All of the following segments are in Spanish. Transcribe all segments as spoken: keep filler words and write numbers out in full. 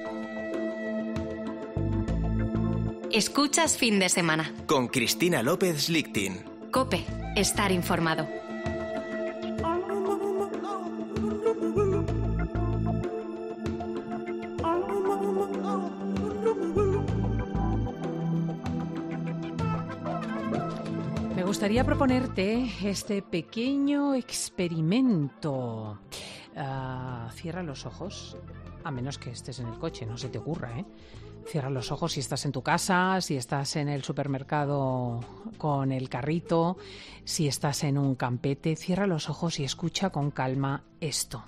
Escuchas Fin de Semana. Con Cristina López Lichtin. COPE. Estar informado. Me gustaría proponerte este pequeño experimento. Uh, cierra los ojos, a menos que estés en el coche, no se te ocurra, ¿eh? Cierra los ojos si estás en tu casa, si estás en el supermercado con el carrito, si estás en un campete. Cierra los ojos y escucha con calma esto.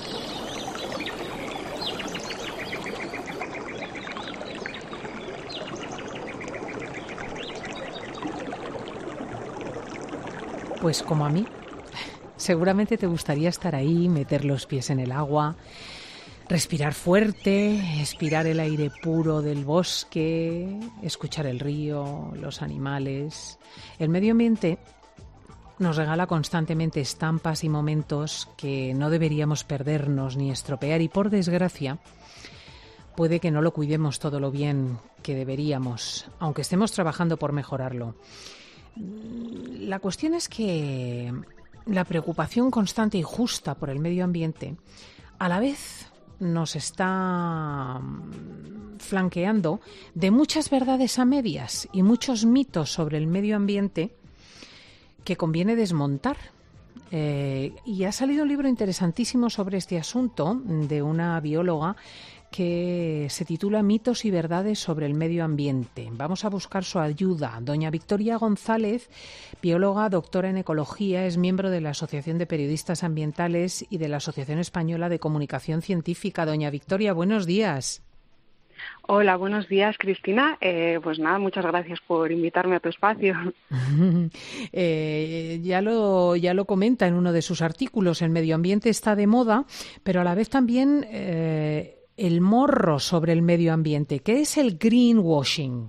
Pues como a mí, seguramente te gustaría estar ahí, meter los pies en el agua, respirar fuerte, expirar el aire puro del bosque, escuchar el río, los animales. El medio ambiente nos regala constantemente estampas y momentos que no deberíamos perdernos ni estropear y, por desgracia, puede que no lo cuidemos todo lo bien que deberíamos, aunque estemos trabajando por mejorarlo. La cuestión es que la preocupación constante y justa por el medio ambiente a la vez nos está flanqueando de muchas verdades a medias y muchos mitos sobre el medio ambiente que conviene desmontar. Eh, y ha salido un libro interesantísimo sobre este asunto de una bióloga que se titula Mitos y verdades sobre el medio ambiente. Vamos a buscar su ayuda. Doña Victoria González, bióloga, doctora en ecología, es miembro de la Asociación de Periodistas Ambientales y de la Asociación Española de Comunicación Científica. Doña Victoria, buenos días. Hola, buenos días, Cristina. Eh, pues nada, muchas gracias por invitarme a tu espacio. eh, ya lo ya lo comenta en uno de sus artículos. El medio ambiente está de moda, pero a la vez también eh, el morro sobre el medio ambiente. ¿Qué es el greenwashing?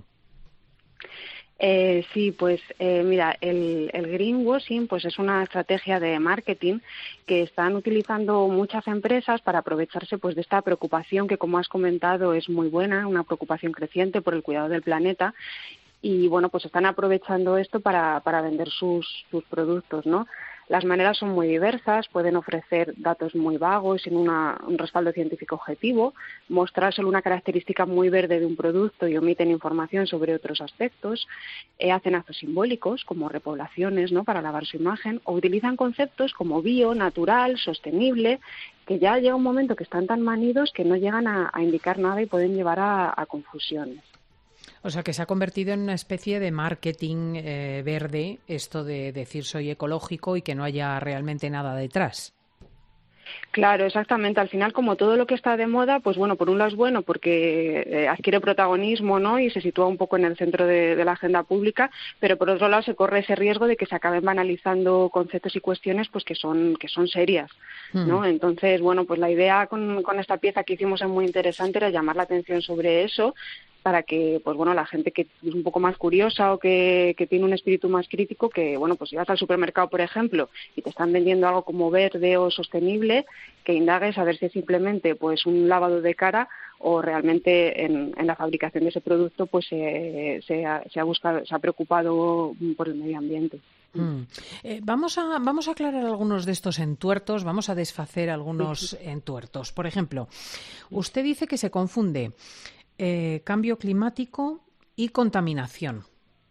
Eh, sí, pues eh, mira, el, el greenwashing pues es una estrategia de marketing que están utilizando muchas empresas para aprovecharse pues de esta preocupación que, como has comentado, es muy buena, una preocupación creciente por el cuidado del planeta. Y bueno, pues están aprovechando esto para, para vender sus, sus productos, ¿no? Las maneras son muy diversas, pueden ofrecer datos muy vagos sin una, un respaldo científico objetivo, mostrar solo una característica muy verde de un producto y omiten información sobre otros aspectos, eh, hacen actos simbólicos como repoblaciones, ¿no?, para lavar su imagen, o utilizan conceptos como bio, natural, sostenible, que ya llega un momento que están tan manidos que no llegan a, a indicar nada y pueden llevar a, a confusiones. O sea, que se ha convertido en una especie de marketing eh, verde, esto de decir soy ecológico y que no haya realmente nada detrás. Claro, exactamente. Al final, como todo lo que está de moda, pues bueno, por un lado es bueno porque eh, adquiere protagonismo, ¿no?, y se sitúa un poco en el centro de, de la agenda pública, pero por otro lado se corre ese riesgo de que se acaben banalizando conceptos y cuestiones pues que son que son serias, ¿no? Mm. Entonces, bueno, pues la idea con, con esta pieza que hicimos es muy interesante, era llamar la atención sobre eso, para que, pues bueno, la gente que es un poco más curiosa o que, que tiene un espíritu más crítico, que, bueno, pues si vas al supermercado, por ejemplo, y te están vendiendo algo como verde o sostenible, que indagues a ver si es simplemente pues un lavado de cara o realmente en, en la fabricación de ese producto pues eh, se, ha, se ha buscado, se ha preocupado por el medio ambiente. Mm. Eh, vamos a vamos a aclarar algunos de estos entuertos, vamos a desfacer algunos entuertos. Por ejemplo, usted dice que se confunde Eh, cambio climático y contaminación.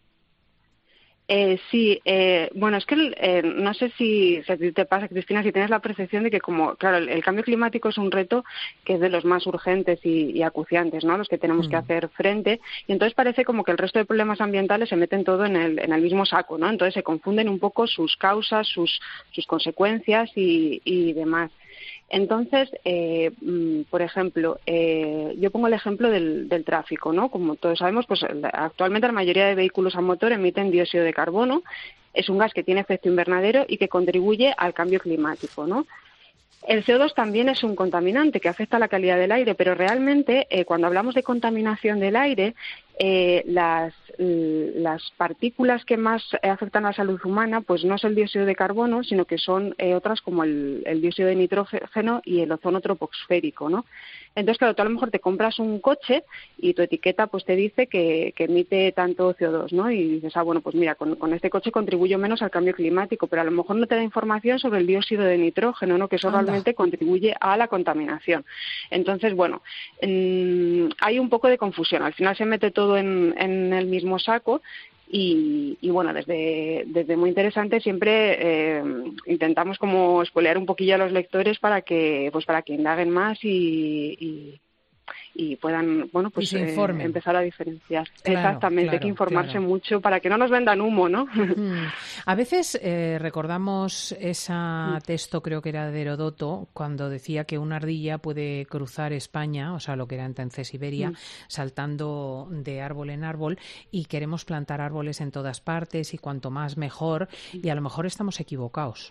Eh, sí, eh, bueno, es que eh, no sé si, si a ti te pasa, Cristina, si tienes la percepción de que, como, claro, el, el cambio climático es un reto que es de los más urgentes y, y acuciantes, ¿no?, los que tenemos mm. que hacer frente, y entonces parece como que el resto de problemas ambientales se meten todo en el, en el mismo saco, ¿no? Entonces se confunden un poco sus causas, sus, sus consecuencias y, y demás. Entonces, eh, por ejemplo, eh, yo pongo el ejemplo del, del tráfico, ¿no? Como todos sabemos, pues actualmente la mayoría de vehículos a motor emiten dióxido de carbono. Es un gas que tiene efecto invernadero y que contribuye al cambio climático, ¿no? El C O dos también es un contaminante que afecta a la calidad del aire, pero realmente eh, cuando hablamos de contaminación del aire, eh, las, las partículas que más afectan a la salud humana pues no es el dióxido de carbono, sino que son eh, otras como el, el dióxido de nitrógeno y el ozono troposférico, ¿no? Entonces, claro, tú a lo mejor te compras un coche y tu etiqueta pues te dice que, que emite tanto C O dos, ¿no? Y dices, ah, bueno, pues mira, con, con este coche contribuyo menos al cambio climático, pero a lo mejor no te da información sobre el dióxido de nitrógeno, ¿no? Que eso Anda. realmente contribuye a la contaminación. Entonces, bueno, mmm, hay un poco de confusión. Al final se mete todo en, en el mismo saco. Y, y bueno, desde, desde muy interesante siempre eh, intentamos como spoilear un poquillo a los lectores para que pues para que indaguen más y, y, y puedan bueno pues y eh, empezar a diferenciar. Claro, Exactamente, claro, hay que informarse claro. mucho para que no nos vendan humo, ¿no? Mm. A veces eh, recordamos ese texto, creo que era de Herodoto, cuando decía que una ardilla puede cruzar España, o sea, lo que era entonces Iberia, mm. saltando de árbol en árbol, y queremos plantar árboles en todas partes y cuanto más mejor, y a lo mejor estamos equivocados.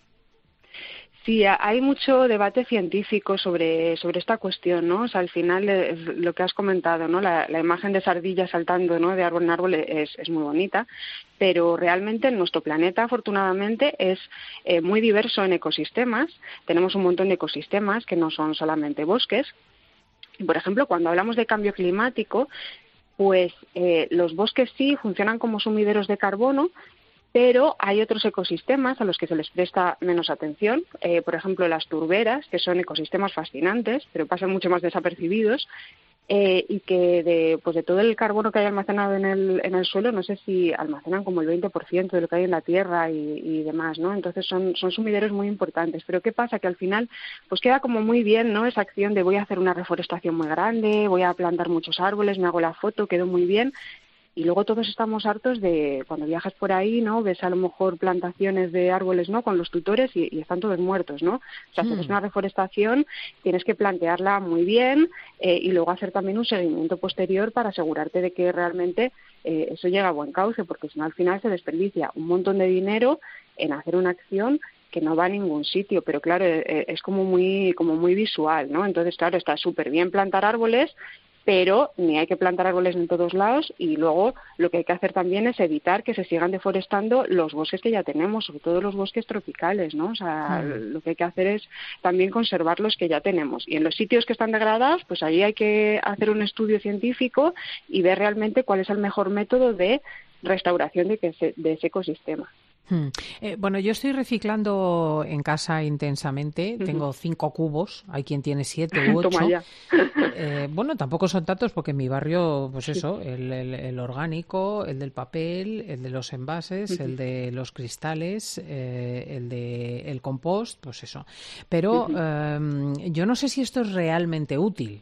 Sí, hay mucho debate científico sobre, sobre esta cuestión, ¿no? O sea, al final, eh, lo que has comentado, ¿no? La, la imagen de esa ardilla saltando, ¿no? De árbol en árbol es, es muy bonita, pero realmente nuestro planeta, afortunadamente, es eh, muy diverso en ecosistemas. Tenemos un montón de ecosistemas que no son solamente bosques. Y, por ejemplo, cuando hablamos de cambio climático, pues eh, los bosques sí funcionan como sumideros de carbono, pero hay otros ecosistemas a los que se les presta menos atención, eh, por ejemplo las turberas, que son ecosistemas fascinantes, pero pasan mucho más desapercibidos, eh, y que de, pues de todo el carbono que hay almacenado en el, en el suelo, no sé si almacenan como el veinte por ciento de lo que hay en la tierra y, y demás, ¿no? Entonces son, son sumideros muy importantes. Pero ¿qué pasa? Que al final pues queda como muy bien, ¿no? Esa acción de voy a hacer una reforestación muy grande, voy a plantar muchos árboles, me hago la foto, quedó muy bien. Y luego todos estamos hartos de, cuando viajas por ahí, ¿no? Ves a lo mejor plantaciones de árboles, ¿no? Con los tutores y, y están todos muertos, ¿no? O sea, si haces una reforestación, tienes que plantearla muy bien eh, y luego hacer también un seguimiento posterior para asegurarte de que realmente eh, eso llega a buen cauce, porque si no al final se desperdicia un montón de dinero en hacer una acción que no va a ningún sitio, pero claro, eh, es como muy, como muy visual, ¿no? Entonces, claro, está súper bien plantar árboles, pero ni hay que plantar árboles en todos lados y luego lo que hay que hacer también es evitar que se sigan deforestando los bosques que ya tenemos, sobre todo los bosques tropicales, ¿no? O sea, mm. lo que hay que hacer es también conservar los que ya tenemos. Y en los sitios que están degradados, pues ahí hay que hacer un estudio científico y ver realmente cuál es el mejor método de restauración de, que se, de ese ecosistema. Hmm. Eh, bueno, yo estoy reciclando en casa intensamente. Uh-huh. Tengo cinco cubos. Hay quien tiene siete u ocho. Toma ya. Eh, bueno, tampoco son tantos porque en mi barrio, pues eso, el, el, el orgánico, el del papel, el de los envases, uh-huh. el de los cristales, eh, el de el compost, pues eso. Pero uh-huh. eh, yo no sé si esto es realmente útil.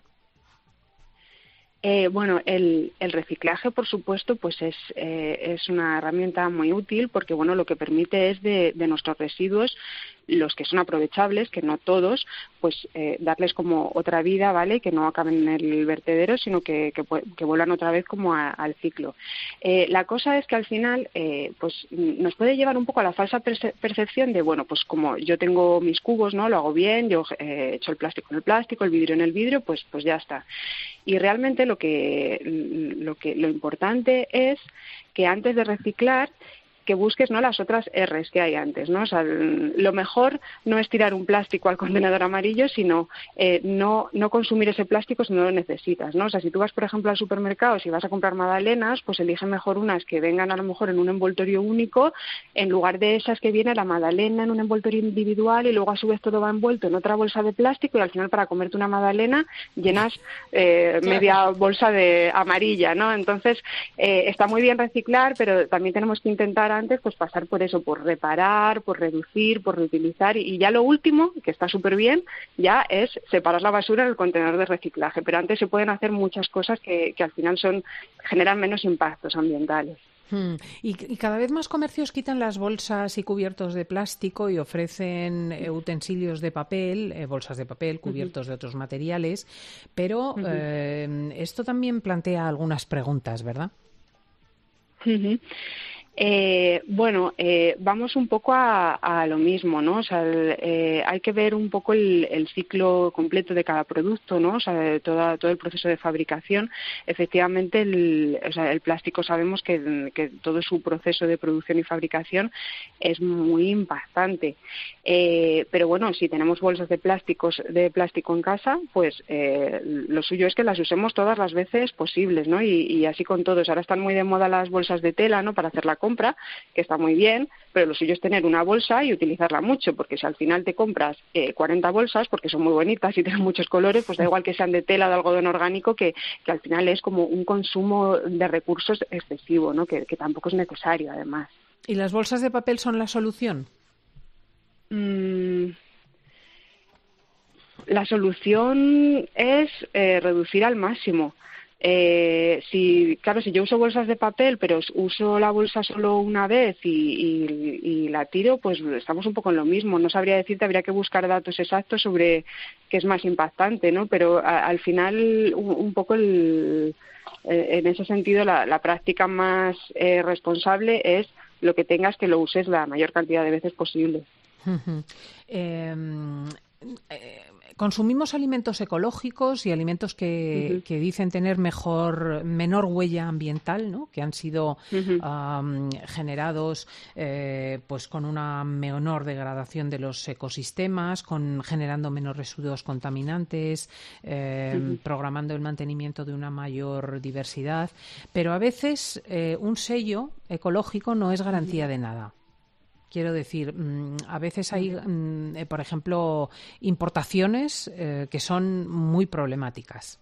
Eh, bueno, el, el reciclaje, por supuesto, pues es, eh, es una herramienta muy útil porque, bueno, lo que permite es de, de nuestros residuos, los que son aprovechables, que no todos, pues eh, darles como otra vida, ¿vale? Que no acaben en el vertedero, sino que, que, que vuelvan otra vez como a, al ciclo. Eh, la cosa es que al final, eh, pues nos puede llevar un poco a la falsa perce- percepción de, bueno, pues como yo tengo mis cubos, ¿no? Lo hago bien, yo eh, echo el plástico en el plástico, el vidrio en el vidrio, pues, pues ya está. Y realmente lo que, lo que, lo importante es que antes de reciclar, que busques, ¿no?, las otras R's que hay antes, ¿no? O sea, lo mejor no es tirar un plástico al contenedor amarillo, sino eh, no no consumir ese plástico si no lo necesitas, ¿no? O sea, si tú vas, por ejemplo, al supermercado, si vas a comprar magdalenas, pues elige mejor unas que vengan a lo mejor en un envoltorio único, en lugar de esas que viene la magdalena en un envoltorio individual y luego a su vez todo va envuelto en otra bolsa de plástico y al final para comerte una magdalena llenas eh, media bolsa de amarilla, ¿no? Entonces, eh, está muy bien reciclar, pero también tenemos que intentar antes pues pasar por eso, por reparar, por reducir, por reutilizar y ya lo último, que está súper bien, ya es separar la basura en el contenedor de reciclaje, pero antes se pueden hacer muchas cosas que, que al final son generan menos impactos ambientales. Hmm. Y, y cada vez más comercios quitan las bolsas y cubiertos de plástico y ofrecen eh, utensilios de papel, eh, bolsas de papel, cubiertos uh-huh. de otros materiales, pero uh-huh. eh, esto también plantea algunas preguntas, ¿verdad? Uh-huh. Eh, bueno, eh, vamos un poco a, a lo mismo, ¿no? O sea, el, eh, hay que ver un poco el, el ciclo completo de cada producto, ¿no? O sea, de toda, todo el proceso de fabricación. Efectivamente, el, o sea, el plástico sabemos que, que todo su proceso de producción y fabricación es muy impactante. Eh, pero bueno, si tenemos bolsas de plásticos de plástico en casa, pues eh, lo suyo es que las usemos todas las veces posibles, ¿no? Y, y así con todos. Ahora están muy de moda las bolsas de tela, ¿no? Para hacer la compra, que está muy bien, pero lo suyo es tener una bolsa y utilizarla mucho, porque si al final te compras eh, cuarenta bolsas, porque son muy bonitas y tienen muchos colores, pues da igual que sean de tela o de algodón orgánico, que, que al final es como un consumo de recursos excesivo, ¿no? Que, que tampoco es necesario, además. ¿Y las bolsas de papel son la solución? Mm. La solución es eh, reducir al máximo. Eh, si, claro, si yo uso bolsas de papel, pero uso la bolsa solo una vez y, y, y la tiro, pues estamos un poco en lo mismo. No sabría decirte, habría que buscar datos exactos sobre qué es más impactante, ¿no? Pero a, al final, un, un poco el, eh, en ese sentido, la, la práctica más eh, responsable es lo que tengas, que lo uses la mayor cantidad de veces posible. eh, eh, consumimos alimentos ecológicos y alimentos que, uh-huh. que dicen tener mejor, menor huella ambiental, ¿no? Que han sido uh-huh. um, generados eh, pues con una menor degradación de los ecosistemas, con generando menos residuos contaminantes, eh, uh-huh. programando el mantenimiento de una mayor diversidad. Pero a veces eh, un sello ecológico no es garantía uh-huh. de nada. Quiero decir, a veces hay, por ejemplo, importaciones eh, que son muy problemáticas.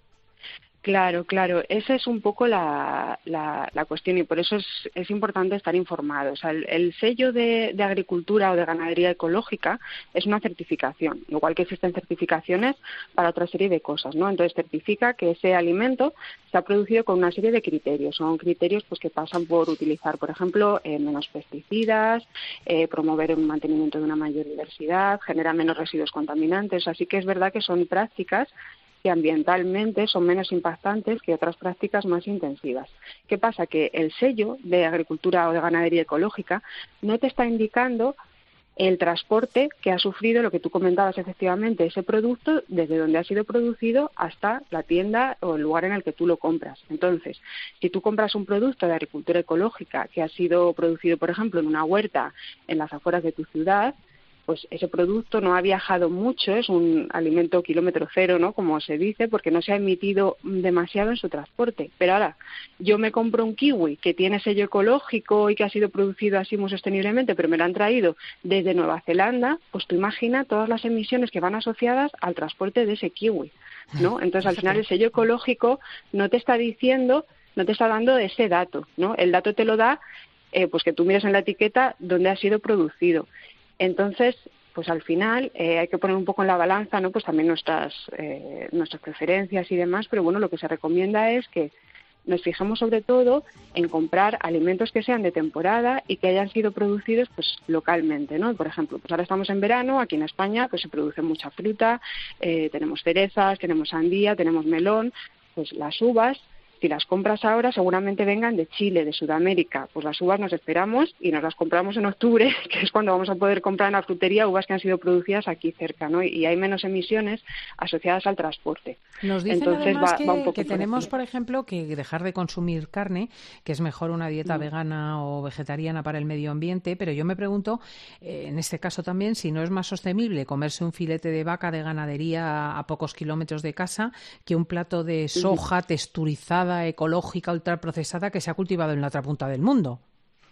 Claro, claro. Esa es un poco la, la, la cuestión y por eso es, es importante estar informados. O sea, el, el sello de, de agricultura o de ganadería ecológica es una certificación, igual que existen certificaciones para otra serie de cosas, ¿no? Entonces certifica que ese alimento se ha producido con una serie de criterios. Son criterios pues que pasan por utilizar, por ejemplo, eh, menos pesticidas, eh, promover un mantenimiento de una mayor diversidad, generar menos residuos contaminantes. Así que es verdad que son prácticas que ambientalmente son menos impactantes que otras prácticas más intensivas. ¿Qué pasa? Que el sello de agricultura o de ganadería ecológica no te está indicando el transporte que ha sufrido, lo que tú comentabas efectivamente, ese producto desde donde ha sido producido hasta la tienda o el lugar en el que tú lo compras. Entonces, si tú compras un producto de agricultura ecológica que ha sido producido, por ejemplo, en una huerta en las afueras de tu ciudad, pues ese producto no ha viajado mucho, es un alimento kilómetro cero, ¿no? Como se dice, porque no se ha emitido demasiado en su transporte. Pero ahora, yo me compro un kiwi que tiene sello ecológico y que ha sido producido así muy sosteniblemente, pero me lo han traído desde Nueva Zelanda, pues tú imagina todas las emisiones que van asociadas al transporte de ese kiwi, ¿no? Entonces, al final, el sello ecológico no te está diciendo, no te está dando ese dato, ¿no? El dato te lo da, eh, pues que tú mires en la etiqueta dónde ha sido producido. Entonces, pues al final eh, hay que poner un poco en la balanza, ¿no? Pues también nuestras eh, nuestras preferencias y demás, pero bueno, lo que se recomienda es que nos fijemos sobre todo en comprar alimentos que sean de temporada y que hayan sido producidos pues localmente, ¿no? Por ejemplo, pues ahora estamos en verano, aquí en España pues se produce mucha fruta, eh, tenemos cerezas, tenemos sandía, tenemos melón, pues las uvas. Si las compras ahora, seguramente vengan de Chile, de Sudamérica. Pues las uvas nos esperamos y nos las compramos en octubre, que es cuando vamos a poder comprar en la frutería uvas que han sido producidas aquí cerca, ¿no? Y hay menos emisiones asociadas al transporte. Nos dicen Entonces, además va, que, va un poco que por tenemos, aquí. por ejemplo, que dejar de consumir carne, que es mejor una dieta mm. vegana o vegetariana para el medio ambiente, pero yo me pregunto, eh, en este caso también, si no es más sostenible comerse un filete de vaca de ganadería a, a pocos kilómetros de casa que un plato de soja texturizada, ecológica, ultraprocesada que se ha cultivado en la otra punta del mundo.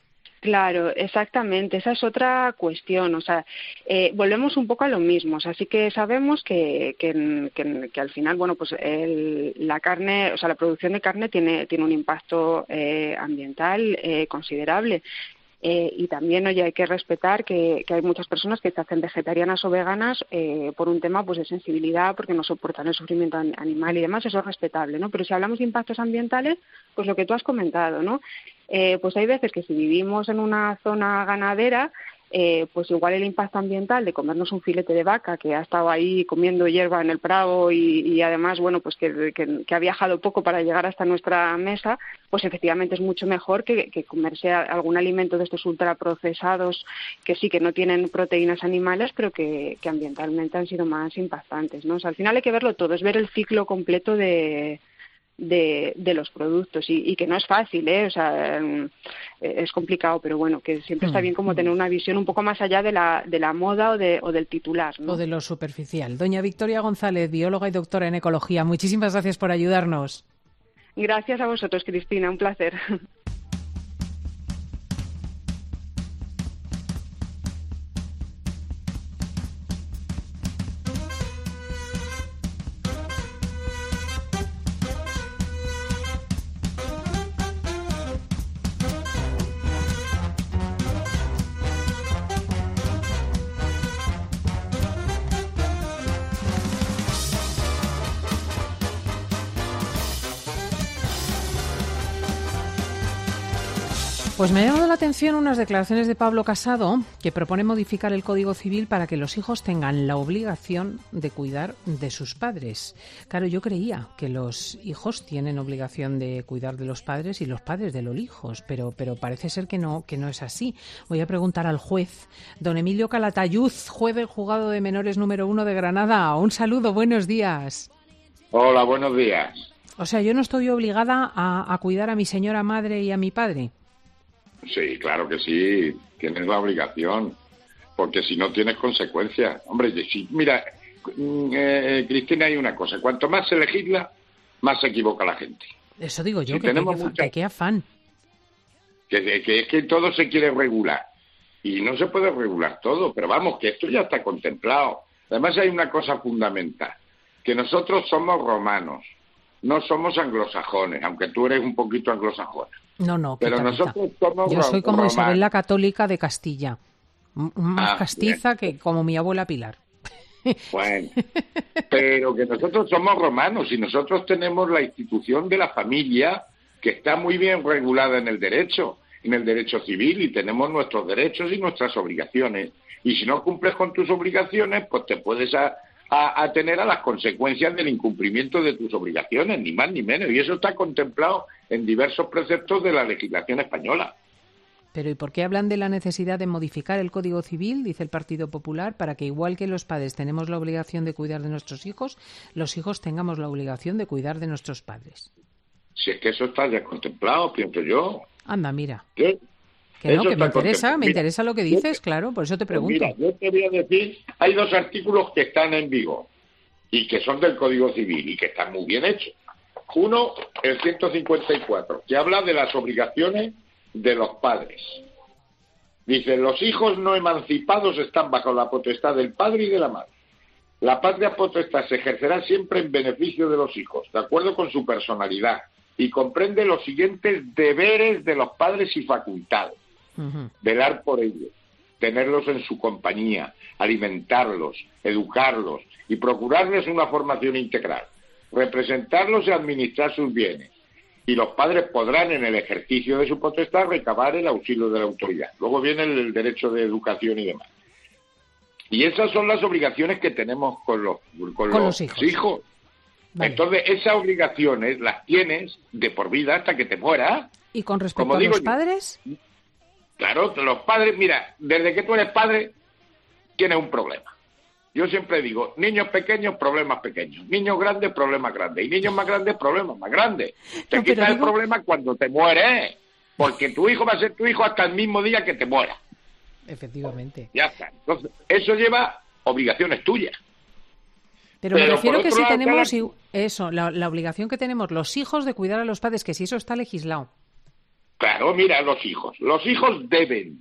Claro, exactamente. Esa es otra cuestión. O sea, eh, volvemos un poco a lo mismo. O sea, sí que sabemos que, que, que, que al final, bueno, pues el, la carne, o sea, la producción de carne tiene, tiene un impacto eh, ambiental eh, considerable. Eh, y también, oye, hay que respetar que, que hay muchas personas que se hacen vegetarianas o veganas eh, por un tema pues de sensibilidad, porque no soportan el sufrimiento animal y demás, eso es respetable, ¿no? Pero si hablamos de impactos ambientales, pues lo que tú has comentado, ¿no? Eh, pues hay veces que si vivimos en una zona ganadera, eh, pues igual el impacto ambiental de comernos un filete de vaca que ha estado ahí comiendo hierba en el prado y, y además, bueno, pues que, que, que ha viajado poco para llegar hasta nuestra mesa, pues efectivamente es mucho mejor que, que comerse algún alimento de estos ultraprocesados que sí que no tienen proteínas animales, pero que, que ambientalmente han sido más impactantes, ¿no? O sea, al final hay que verlo todo, es ver el ciclo completo de De, de los productos y, y que no es fácil, ¿eh? O sea, es complicado, pero bueno, que siempre está bien como tener una visión un poco más allá de la, de la moda o, de, o del titular, ¿no? O de lo superficial. Doña Victoria González, bióloga y doctora en ecología, muchísimas gracias por ayudarnos. Gracias a vosotros, Cristina, un placer. Pues me ha llamado la atención unas declaraciones de Pablo Casado que propone modificar el Código Civil para que los hijos tengan la obligación de cuidar de sus padres. Claro, yo creía que los hijos tienen obligación de cuidar de los padres y los padres de los hijos, pero, pero parece ser que no, que no es así. Voy a preguntar al juez, don Emilio Calatayud, juez del juzgado de menores número uno de Granada. Un saludo, buenos días. Hola, buenos días. O sea, yo no estoy obligada a, a cuidar a mi señora madre y a mi padre. Sí, claro que sí, tienes la obligación, porque si no tienes consecuencias. Hombre, si, mira, eh, Cristina, hay una cosa, cuanto más se legisla, más se equivoca la gente. Eso digo yo, si que, tenemos que, mucha... que qué afán. Que, que es que todo se quiere regular, y no se puede regular todo, pero vamos, que esto ya está contemplado. Además hay una cosa fundamental, que nosotros somos romanos, no somos anglosajones, aunque tú eres un poquito anglosajona. No, no, pero quita, nosotros quita. somos Yo soy como romanos. Isabel la Católica de Castilla, M- más Ah, castiza bien. que como mi abuela Pilar. Bueno, pero que nosotros somos romanos y nosotros tenemos la institución de la familia que está muy bien regulada en el derecho, en el derecho civil, y tenemos nuestros derechos y nuestras obligaciones. Y si no cumples con tus obligaciones, pues te puedes a, a, a tener a las consecuencias del incumplimiento de tus obligaciones, ni más ni menos. Y eso está contemplado en diversos preceptos de la legislación española. Pero ¿y por qué hablan de la necesidad de modificar el Código Civil, dice el Partido Popular, para que igual que los padres tenemos la obligación de cuidar de nuestros hijos, los hijos tengamos la obligación de cuidar de nuestros padres? Si es que eso está ya contemplado, pienso yo. Anda, mira. ¿Qué? Que no, Eso que me está interesa, contemplado. me Mira, interesa lo que dices, claro, por eso te Pues pregunto. mira, yo te voy a decir, hay dos artículos que están en vigor y que son del Código Civil y que están muy bien hechos. Uno, el ciento cincuenta y cuatro, que habla de las obligaciones de los padres. Dice, los hijos no emancipados están bajo la potestad del padre y de la madre. La patria potestad se ejercerá siempre en beneficio de los hijos, de acuerdo con su personalidad, y comprende los siguientes deberes de los padres y facultades. Uh-huh. Velar por ellos, tenerlos en su compañía, alimentarlos, educarlos y procurarles una formación integral, representarlos y administrar sus bienes. Y los padres podrán, en el ejercicio de su potestad, recabar el auxilio de la autoridad. Luego viene el, el derecho de educación y demás. Y esas son las obligaciones que tenemos con los, con Con los, los hijos. hijos. Vale. Entonces, esas obligaciones las tienes de por vida hasta que te mueras. ¿Y con respecto Como a digo los yo. padres? Claro, los padres, mira, desde que tú eres padre, tienes un problema. Yo siempre digo, niños pequeños, problemas pequeños. Niños grandes, problemas grandes. Y niños más grandes, problemas más grandes. Te No, pero quitas el digo- problema cuando te mueres. Porque tu hijo va a ser tu hijo hasta el mismo día que te muera. Efectivamente. Ya está. Entonces, eso lleva obligaciones tuyas. Pero, me Pero, refiero por que otro si lado, tenemos cada- i- eso, la, la obligación que tenemos los hijos de cuidar a los padres, que si eso está legislado. Claro, mira, los hijos. Los hijos deben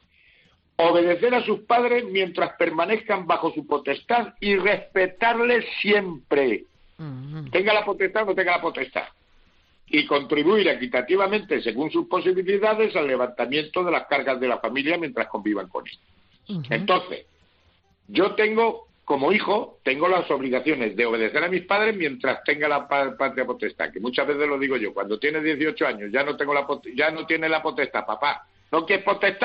obedecer a sus padres mientras permanezcan bajo su potestad y respetarles siempre. Uh-huh. Tenga la potestad o no tenga la potestad. Y contribuir equitativamente, según sus posibilidades, al levantamiento de las cargas de la familia mientras convivan con él. Uh-huh. Entonces, yo tengo, como hijo, tengo las obligaciones de obedecer a mis padres mientras tenga la pa- patria potestad, que muchas veces lo digo yo, cuando tienes dieciocho años, ya no tengo la pot- ya no tiene la potestad, papá. ¿No quieres potestad?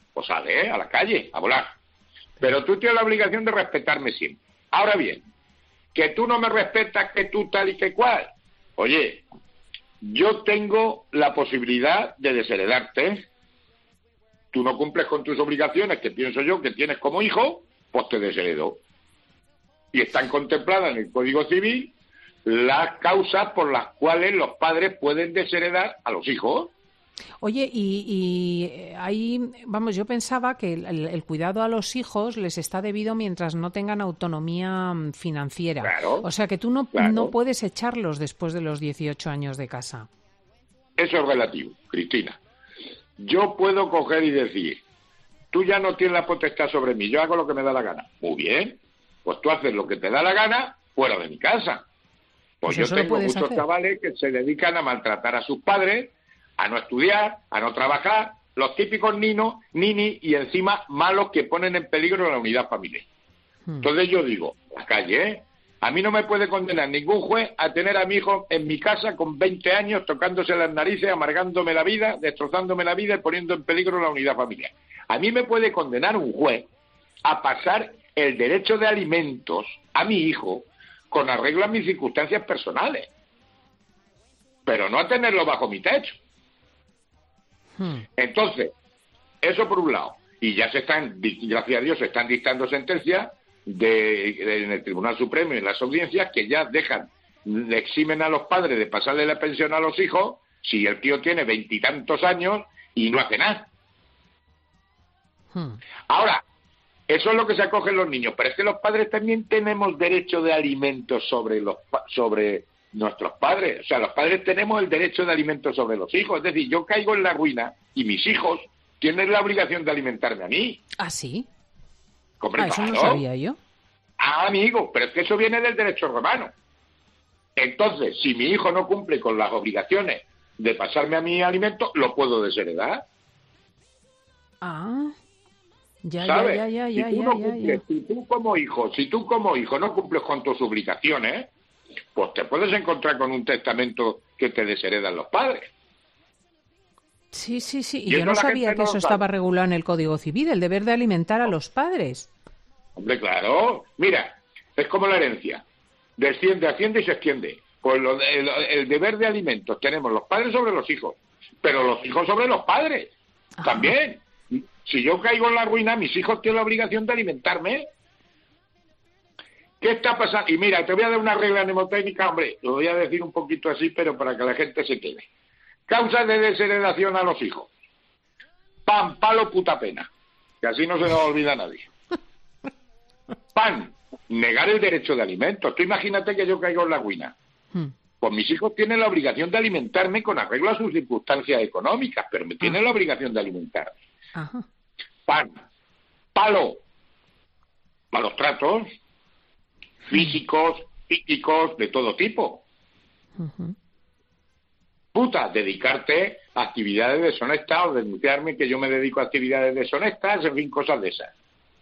pues sale, ¿eh? A la calle, a volar. Pero tú tienes la obligación de respetarme siempre. Ahora bien, que tú no me respetas, que tú tal y que cual. Oye, yo tengo la posibilidad de desheredarte. Tú no cumples con tus obligaciones, que pienso yo que tienes como hijo, pues te desheredo. Y están contempladas en el Código Civil las causas por las cuales los padres pueden desheredar a los hijos. Oye, y, y ahí, vamos, yo pensaba que el, el cuidado a los hijos les está debido mientras no tengan autonomía financiera. Claro, o sea que tú no, claro. no puedes echarlos después de los dieciocho años de casa. Eso es relativo, Cristina. Yo puedo coger y decir, tú ya no tienes la potestad sobre mí, yo hago lo que me da la gana. Muy bien, pues tú haces lo que te da la gana fuera de mi casa. Pues, pues yo tengo muchos hacer. chavales que se dedican a maltratar a sus padres, a no estudiar, a no trabajar, los típicos ninos, nini, y encima malos que ponen en peligro la unidad familiar. Hmm. Entonces yo digo, la calle, ¿eh? A mí no me puede condenar ningún juez a tener a mi hijo en mi casa con veinte años tocándose las narices, amargándome la vida, destrozándome la vida y poniendo en peligro la unidad familiar. A mí me puede condenar un juez a pasar el derecho de alimentos a mi hijo con arreglo a mis circunstancias personales, pero no a tenerlo bajo mi techo. Hmm. Entonces, eso por un lado. Y ya se están, gracias a Dios, se están dictando sentencias de, de, en el Tribunal Supremo y en las audiencias que ya dejan, le eximen a los padres de pasarle la pensión a los hijos si el tío tiene veintitantos años y no hace nada. Hmm. Ahora, eso es lo que se acogen los niños, pero es que los padres también tenemos derecho de alimentos sobre los sobre nuestros padres. O sea, los padres tenemos el derecho de alimentos sobre los hijos. Es decir, yo caigo en la ruina y mis hijos tienen la obligación de alimentarme a mí. ¿Ah, sí? Hombre, ah, eso claro. no sabía yo. Ah, amigo, pero es que eso viene del derecho romano. Entonces, si mi hijo no cumple con las obligaciones de pasarme a mi alimento, lo puedo desheredar. Ah, ya, ¿sabes? ya, ya, ya, si tú ya, no ya, cumples, ya. si tú como hijo, si tú como hijo no cumples con tus obligaciones, pues te puedes encontrar con un testamento que te desheredan los padres. Sí, sí, sí. Y, y yo no sabía que no eso sabe. estaba regulado en el Código Civil, el deber de alimentar a los padres. Hombre, claro. Mira, es como la herencia. Desciende, asciende y se extiende. Pues lo de, el, el deber de alimentos tenemos los padres sobre los hijos, pero los hijos sobre los padres. Ajá. También. Si yo caigo en la ruina, mis hijos tienen la obligación de alimentarme. ¿Qué está pasando? Y mira, te voy a dar una regla mnemotécnica, hombre, lo voy a decir un poquito así, pero para que la gente se quede. Causas de desheredación a los hijos. Pan, palo, puta pena. Que así no se nos olvida a nadie. Pan, negar el derecho de alimentos. Tú imagínate que yo caigo en la ruina. Hmm. Pues mis hijos tienen la obligación de alimentarme con arreglo a sus circunstancias económicas, pero me tienen ah. la obligación de alimentarme. Ajá. Pan, palo, malos tratos, físicos, psíquicos, de todo tipo. Uh-huh. Puta, dedicarte a actividades deshonestas o denunciarme que yo me dedico a actividades deshonestas, en fin, cosas de esas.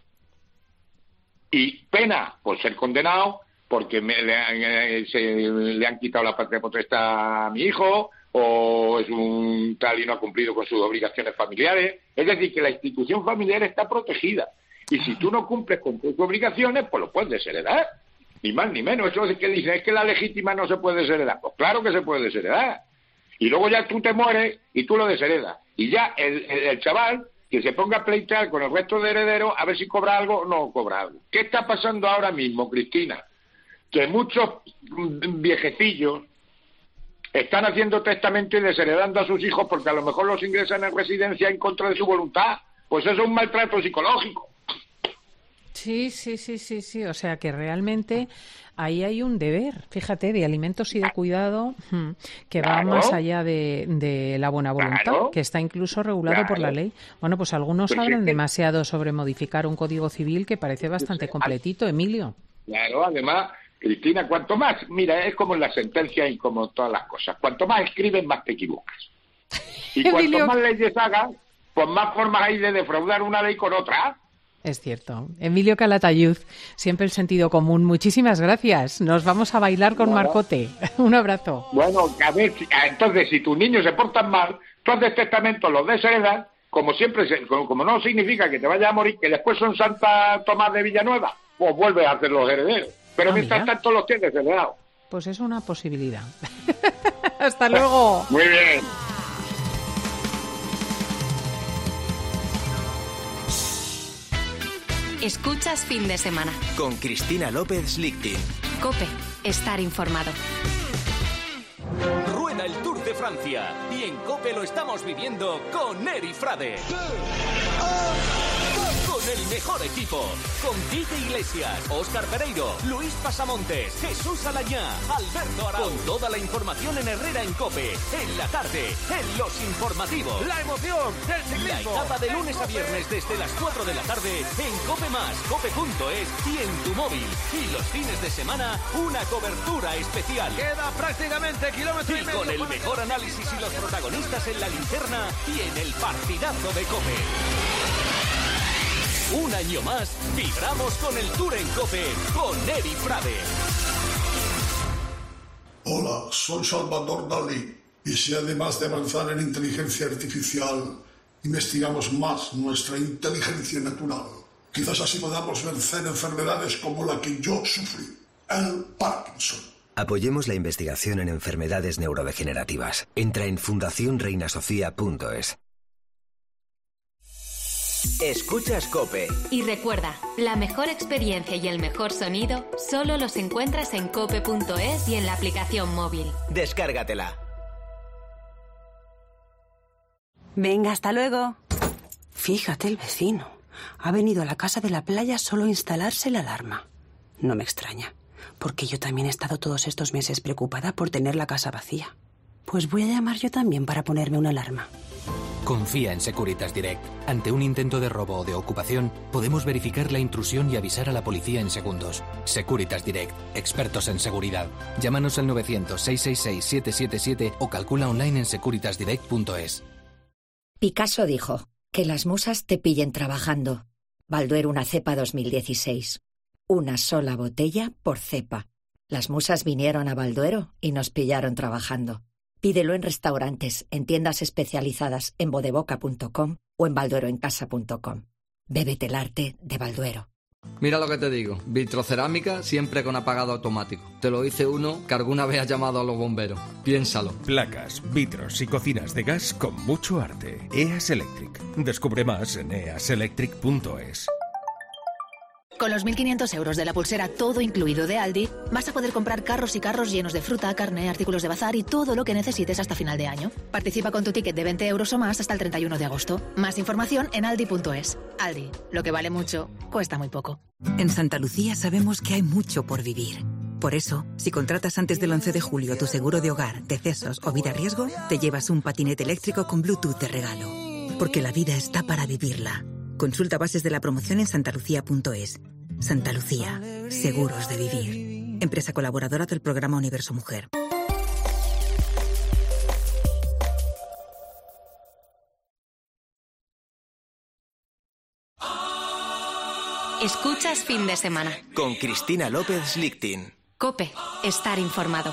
Y pena por ser condenado porque me, le, han, se, le han quitado la patria potestad a mi hijo, o es un tal y no ha cumplido con sus obligaciones familiares. Es decir, que la institución familiar está protegida. Y si tú no cumples con tus obligaciones, pues lo puedes desheredar. Ni más ni menos. Eso es que dicen, es que la legítima no se puede desheredar. Pues claro que se puede desheredar. Y luego ya tú te mueres y tú lo desheredas. Y ya el, el, el chaval que se ponga a pleitear con el resto de herederos a ver si cobra algo o no cobra algo. ¿Qué está pasando ahora mismo, Cristina? Que muchos viejecillos están haciendo testamento y desheredando a sus hijos porque a lo mejor los ingresan en residencia en contra de su voluntad. Pues eso es un maltrato psicológico. Sí, sí, sí, sí, sí. O sea que realmente ahí hay un deber, fíjate, de alimentos y de cuidado que claro. va más allá de, de la buena voluntad, claro. que está incluso regulado claro. por la ley. Bueno, pues algunos pues hablan sí que... demasiado sobre modificar un código civil que parece bastante sí, completito, Emilio. Claro, además, Cristina, cuanto más, mira, es como en la sentencia y como todas las cosas, cuanto más escribes, más te equivocas. Y cuanto Emilio... más leyes hagas, pues más formas hay de defraudar una ley con otra. Es cierto. Emilio Calatayud, siempre el sentido común. Muchísimas gracias. Nos vamos a bailar con bueno, Marcote. Un abrazo. Bueno, a ver, entonces si tus niños se portan mal, tú haces testamento, los desheredas como siempre, como no significa que te vayas a morir, que después son Santa Tomás de Villanueva, pues vuelves a hacer los herederos. Pero ah, mientras mira. tanto los tienes heredados. Pues es una posibilidad. Hasta luego. Muy bien. Escuchas Fin de Semana. Con Cristina López Lichtin. COPE. Estar informado. Rueda el Tour de Francia y en COPE lo estamos viviendo con Eri Frade. Con el mejor equipo, con Quique Iglesias, Óscar Pereiro, Luis Pasamontes, Jesús Alañá, Alberto Arau. Con toda la información en Herrera en COPE, en la tarde, en los informativos. La emoción del ciclismo. La etapa de lunes a viernes desde las cuatro de la tarde en COPE más, cope punto es y en tu móvil. Y los fines de semana, una cobertura especial. Queda prácticamente kilómetro y, y medio con el mejor análisis y los protagonistas en la linterna y en el partidazo de COPE. Un año más, vibramos con el Tour en COPE con Eri Frade. Hola, soy Salvador Dalí. Y si además de avanzar en inteligencia artificial, investigamos más nuestra inteligencia natural, quizás así podamos vencer enfermedades como la que yo sufrí, el Parkinson. Apoyemos la investigación en enfermedades neurodegenerativas. Entra en fundación reina sofía punto es. Escuchas COPE. Y recuerda, la mejor experiencia y el mejor sonido solo los encuentras en cope punto es y en la aplicación móvil. Descárgatela. Venga, hasta luego. Fíjate, el vecino ha venido a la casa de la playa solo a instalarse la alarma. No me extraña, porque yo también he estado todos estos meses preocupada por tener la casa vacía. Pues voy a llamar yo también para ponerme una alarma. Confía en Securitas Direct. Ante un intento de robo o de ocupación, podemos verificar la intrusión y avisar a la policía en segundos. Securitas Direct, expertos en seguridad. Llámanos al novecientos, seiscientos sesenta y seis, siete siete siete o calcula online en securitas direct punto es. Picasso dijo, que las musas te pillen trabajando. Balduero una cepa dos mil dieciséis. Una sola botella por cepa. Las musas vinieron a Balduero y nos pillaron trabajando. Pídelo en restaurantes, en tiendas especializadas en bodeboca punto com o en baldueroencasa punto com. Bébete el arte de Balduero. Mira lo que te digo, vitrocerámica siempre con apagado automático. Te lo dice uno que alguna vez ha llamado a los bomberos. Piénsalo. Placas, vitros y cocinas de gas con mucho arte. E A S Electric. Descubre más en e a s electric punto es. Con los mil quinientos euros de la pulsera todo incluido de Aldi, vas a poder comprar carros y carros llenos de fruta, carne, artículos de bazar y todo lo que necesites hasta final de año. Participa con tu ticket de veinte euros o más hasta el treinta y uno de agosto. Más información en aldi punto es. Aldi, lo que vale mucho, cuesta muy poco. En Santa Lucía sabemos que hay mucho por vivir. Por eso, si contratas antes del once de julio tu seguro de hogar, decesos o vida riesgo, te llevas un patinete eléctrico con Bluetooth de regalo. Porque la vida está para vivirla. Consulta bases de la promoción en santalucía punto es. Santa Lucía, seguros de vivir. Empresa colaboradora del programa Universo Mujer. Escuchas Fin de Semana. Con Cristina López Lichtin. COPE. Estar informado.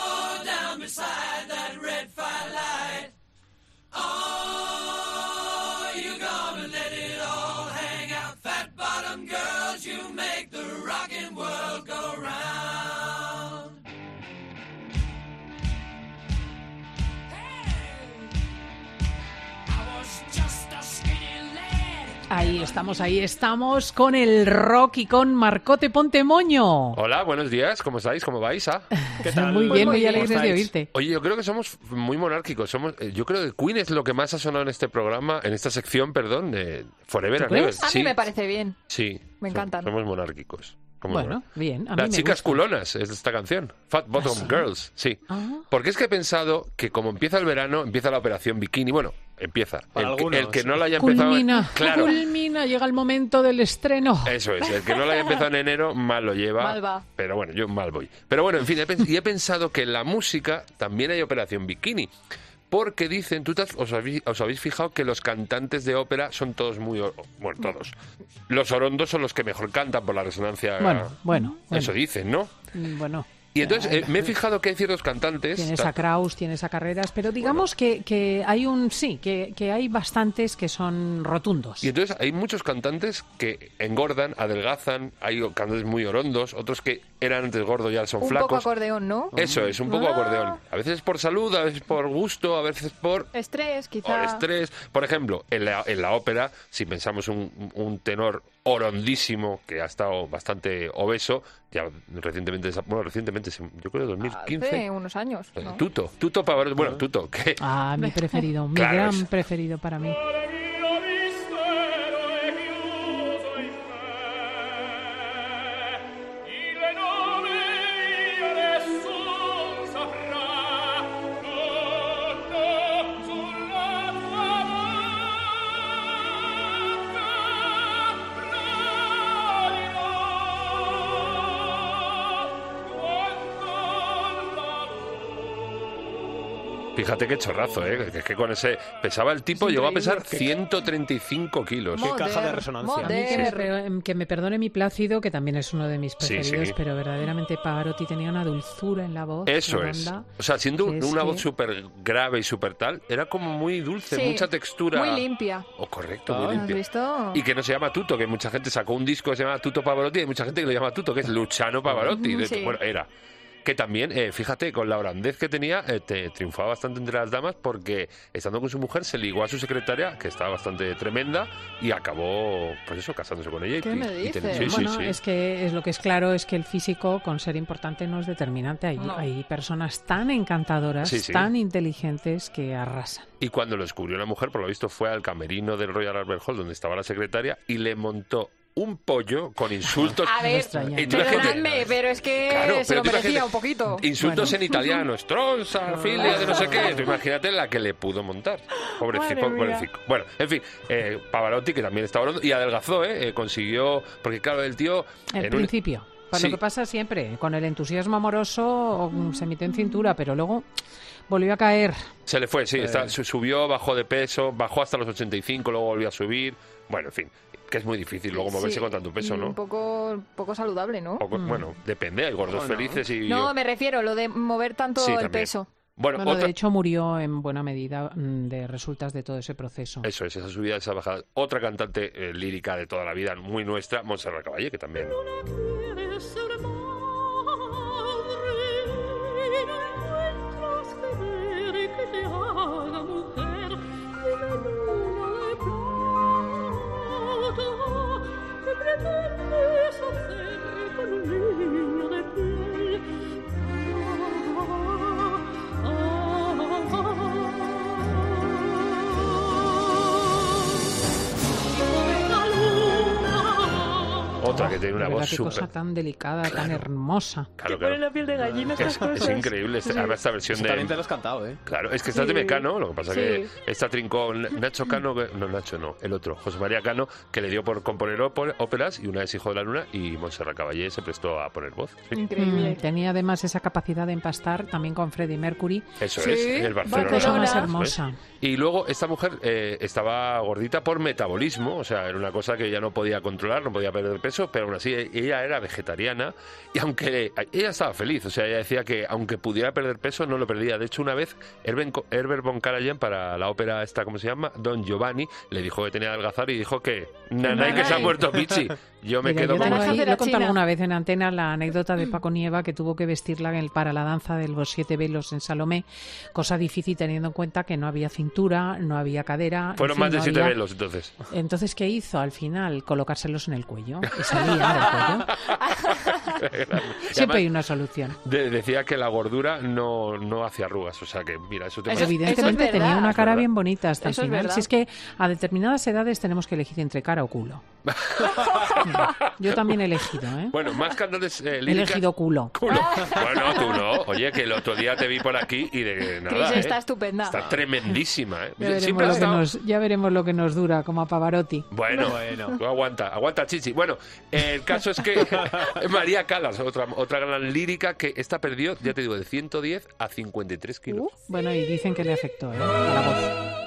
Ahí estamos, ahí estamos con el rock y con Marcote Pontemoño. Hola, buenos días, ¿cómo estáis? ¿Cómo vais? ¿Ah? ¿Qué tal? Muy bien, muy alegres de oírte. Oye, yo creo que somos muy monárquicos. Somos, yo creo que Queen es lo que más ha sonado en este programa, en esta sección, perdón, de Forever and Ever. A mí sí. me parece bien. Sí. Me encantan. Somos monárquicos. Bueno, bien. A mí Las me chicas gusta. culonas es esta canción. Fat Bottom ¿Ah, sí? Girls, sí. Ah. Porque es que he pensado que como empieza el verano, empieza la operación bikini. Bueno, empieza. Para El que, algunos. el que no la haya empezado... Culmina, Claro. culmina, llega el momento del estreno. Eso es, el que no la haya empezado en enero, mal lo lleva. Mal va. Pero bueno, yo mal voy. Pero bueno, en fin, he, pens- y he pensado que en la música también hay operación bikini. Porque dicen, tú te has- os, habéis, os habéis fijado que los cantantes de ópera son todos muy... o- Bueno, todos. Los orondos son los que mejor cantan por la resonancia. Bueno, bueno, bueno. Eso dicen, ¿no? Mm, Bueno. Y entonces eh, me he fijado que hay ciertos cantantes... Tienes a Kraus, tienes a Carreras, pero digamos que, que hay un... Sí, que, que hay bastantes que son rotundos. Y entonces hay muchos cantantes que engordan, adelgazan, hay cantantes muy orondos, otros que eran antes gordos y ahora son un flacos. Un poco acordeón, ¿no? Eso es, un poco ah. acordeón. A veces por salud, a veces por gusto, a veces por... Estrés, quizá. Por estrés. Por ejemplo, en la, en la ópera, si pensamos un, un tenor orondísimo, que ha estado bastante obeso, ya recientemente, bueno, recientemente, yo creo dos mil quince. Hace unos años, ¿no? Tuto, Tuto Pavarotti, bueno, Tuto, que... Ah, mi preferido, mi claro, gran es... preferido para mí. Fíjate qué chorrazo, ¿eh? Que, que con ese... Pesaba el tipo, llegó a pesar ciento treinta y cinco kilos. Qué caja de resonancia. A mí que, me re, que me perdone mi Plácido, que también es uno de mis preferidos, sí, sí. pero verdaderamente Pavarotti tenía una dulzura en la voz. Eso es. Banda, o sea, siendo una que... voz súper grave y súper tal, era como muy dulce, sí, mucha textura. Muy limpia. Oh, correcto, oh, muy limpia. ¿Has visto? Y que no se llama Tuto, que mucha gente sacó un disco que se llama Tuto Pavarotti y hay mucha gente que lo llama Tuto, que es Luciano Pavarotti. De hecho, sí. bueno, era... Que también, eh, fíjate, con la orandez que tenía, eh, te, triunfaba bastante entre las damas porque estando con su mujer se ligó a su secretaria, que estaba bastante tremenda, y acabó, pues eso, casándose con ella. ¿Qué y, me y dices? sí, bueno, sí, sí. es que es lo que es claro es que el físico, con ser importante, no es determinante. Hay, no. hay personas tan encantadoras, sí, sí. tan inteligentes que arrasan. Y cuando lo descubrió una mujer, por lo visto, fue al camerino del Royal Albert Hall, donde estaba la secretaria, y le montó un pollo con insultos. A ver, perdonadme, pero es que claro, se lo merecía gente, un poquito. Insultos bueno. en italiano, stronza, filia, de no sé qué. Tú imagínate la que le pudo montar. Pobrecito, pobrecito. Bueno, en fin, eh, Pavarotti, que también estaba hablando, y adelgazó, ¿eh? consiguió, porque claro, el tío... Al en principio. Un... Pues sí. lo que pasa siempre, con el entusiasmo amoroso se metió en cintura, pero luego volvió a caer. Se le fue, sí, Eh. está, subió, bajó de peso, bajó hasta los ochenta y cinco, luego volvió a subir. Bueno, en fin, que es muy difícil luego moverse sí, con tanto peso, ¿no? Un poco, poco saludable, ¿no? Poco, mm. Bueno, depende, hay gordos bueno. felices y... No, me refiero, lo de mover tanto sí, el también. peso. Bueno, bueno otra... de hecho murió en buena medida de resultas de todo ese proceso. Eso es, esa subida, esa bajada. Otra cantante eh, lírica de toda la vida, muy nuestra, Montserrat Caballé, que también... Otra que tiene una voz qué súper... cosa tan delicada, claro. tan hermosa. Claro, Te pone la piel de gallina es, estas cosas. es increíble, esta, sí. esta versión Eso de... también te lo has cantado, ¿eh? Claro, es que esta sí. de Mecano, lo que pasa sí. que esta trincó Nacho Cano, que... no Nacho no, el otro, José María Cano, que le dio por componer óperas, y una es Hijo de la Luna, y Montserrat Caballé se prestó a poner voz. Sí. Increíble. Mm, tenía además esa capacidad de empastar también con Freddie Mercury. Eso sí. es, el Barcelona. Qué cosa más hermosa. Y luego esta mujer eh, estaba gordita por metabolismo, o sea, era una cosa que ella no podía controlar, no podía perder peso, pero aún así ella era vegetariana y aunque ella estaba feliz, o sea, ella decía que aunque pudiera perder peso no lo perdía. De hecho, una vez Herbert von Karajan, para la ópera esta, ¿cómo se llama? Don Giovanni, le dijo que tenía que adelgazar y dijo que nanay que se ha muerto Pichi. Yo me Mira, quedo yo como... Ahí, lo he contado alguna vez en antena la anécdota de Paco Nieva, que tuvo que vestirla para la danza de los siete velos en Salomé, cosa difícil teniendo en cuenta que no había cintura, no había cadera. Fueron en fin, más de no siete había... velos entonces. Entonces, ¿qué hizo al final? Colocárselos en el cuello y salía del cuello. Siempre hay una solución. De, decía que la gordura no, no hacía arrugas, o sea que mira, eso te eso, evidentemente eso es tenía una cara es bien bonita hasta eso el final. Es si es que a determinadas edades tenemos que elegir entre cara o culo. Yo también he elegido, ¿eh? Bueno, más cantantes eh, He líricas. elegido culo. Culo. Bueno, tú no. Oye, que el otro día te vi por aquí y de nada. Cris ¿eh? está estupenda. Está tremendísima, ¿eh? Ya veremos, Siempre ha lo que estado... nos, ya veremos lo que nos dura, como a Pavarotti. Bueno, bueno. Tú aguanta, aguanta, Chichi. Bueno, el caso es que María Callas, otra, otra gran lírica, que esta perdió, ya te digo, de ciento diez a cincuenta y tres kilos. Uh, bueno, y dicen que le afectó, ¿eh? A la voz.